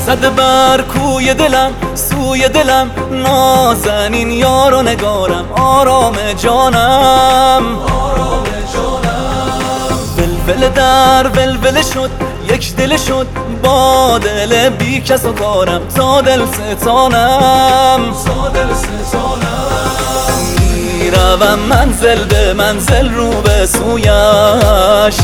زده بر کوی دلم سوی دلم، نازنین یار و نگارم آرام جانم. ولول در ولول شد یک دل شد، با دل بی کس و کارم تا دل ستانم. میروم منزل به منزل رو به سویش،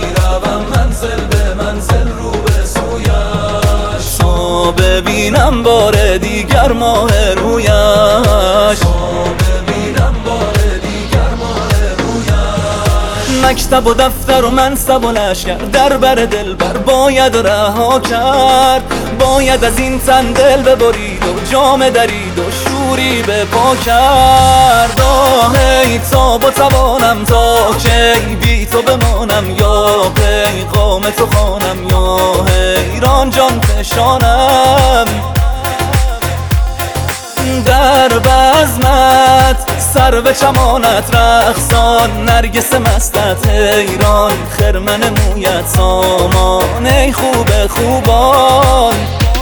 تا ببینم بار دیگر ماه رویش. مکتب و دفتر و منصب و لشکر در بر دلبر باید رها کرد. باید از این تن دل ببرید و جام درید و شوری به پا کرد. ای تاب و توانم تا کی بی تو بمانم، یا پیغام تو خوانم یا حیران جان فشانم. در بزمت سر به چمانت رقصان، نرگس مستت حیران خرمن مویت سامان. ای خوب خوبان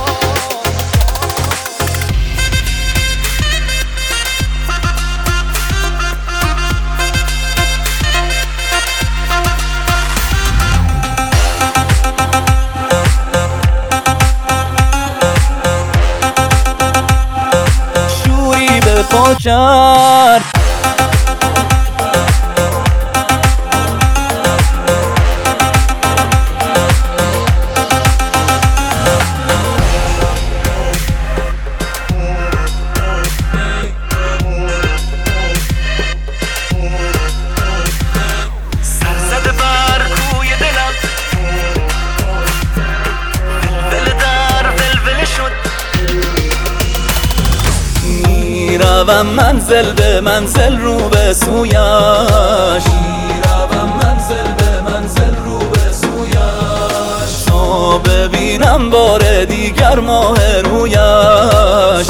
پا کرد. سرزده بر کوی دلم، ولول در ولول شد. میروم منزل به منزل رو به سویش، تا ببینم بار دیگر ماه رویش.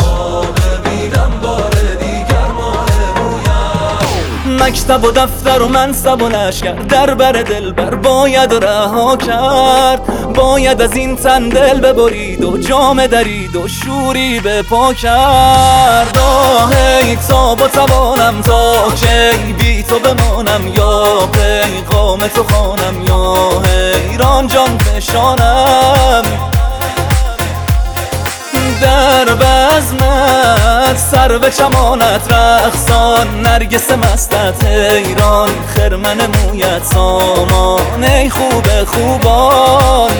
مکتب و دفتر و منصب و لشکر در بر دلبر باید رها کرد. باید از این تن دل ببرید و جام درید و شوری به پا کرد. ای تاب و توانم تا کی بی تو بمانم، یا پیغام تو خوانم یا حیران جان فشانم. در بزمت سر به چمانت رقصان، نرگس مستت حیران خرمن مویت سامان. ای خوب خوبان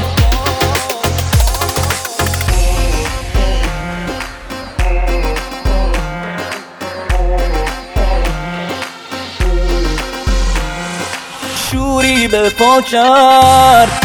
شوری به پا کرد.